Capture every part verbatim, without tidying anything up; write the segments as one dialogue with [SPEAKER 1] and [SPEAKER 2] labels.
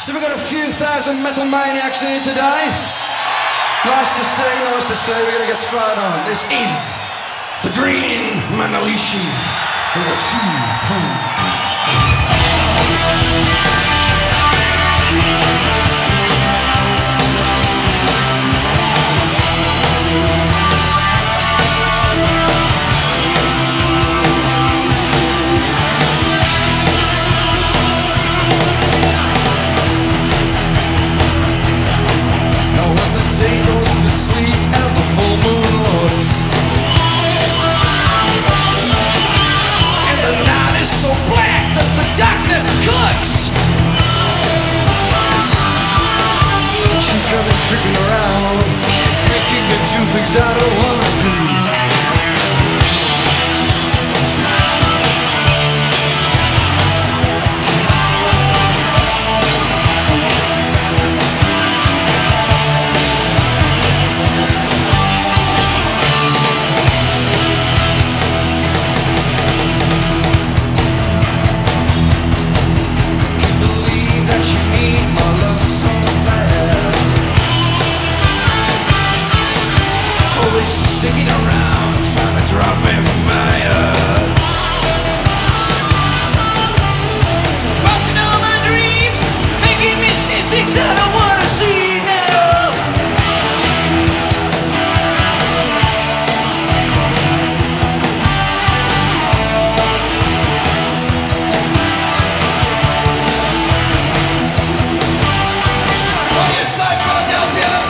[SPEAKER 1] So we got a few thousand metal maniacs here today. Nice to see, nice to see. We're gonna get straight on. This is the Green Manalishi with a two-prong. Darkness cooks. She's coming creeping around, making me do things I don't wanna do. Sticking around, trying to drop in my head. Busting all my dreams, making me see things I don't wanna see now. What do you say, Philadelphia?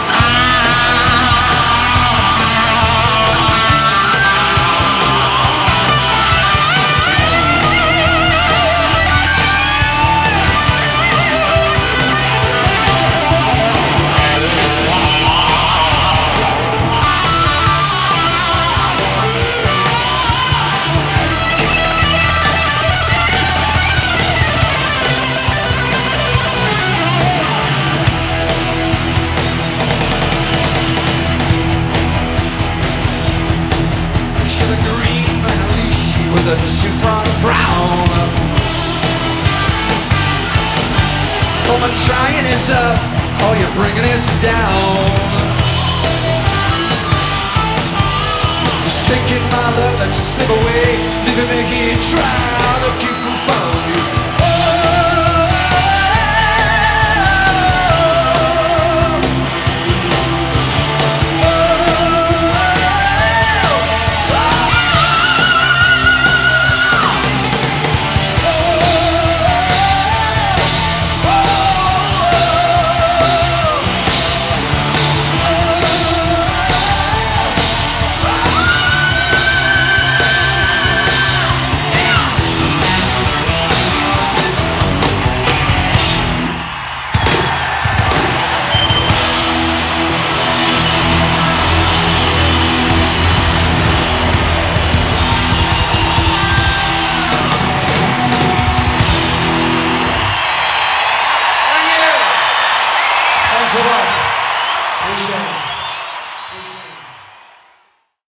[SPEAKER 1] With a two-pronged crown. Oh, my trying is up, all you're bringing is down. Just taking my love and slip away, leaving me here trying to keep from falling.